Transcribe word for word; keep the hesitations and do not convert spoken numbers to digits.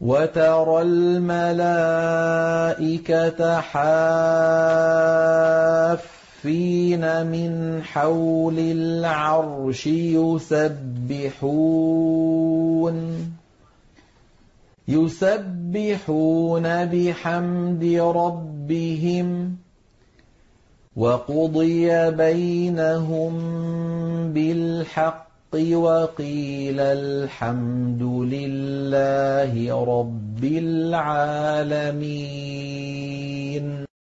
وَتَرَى الْمَلَائِكَةَ حَافِّينَ مِنْ حَوْلِ الْعَرْشِ يُسَبِّحُونَ يُسَبِّحُونَ بِحَمْدِ رَبِّهِمْ ۖ وَقُضِيَ بَيْنَهُم بِالْحَقِّ وَقِيلَ الْحَمْدُ لِلَّهِ رَبِّ الْعَالَمِينَ.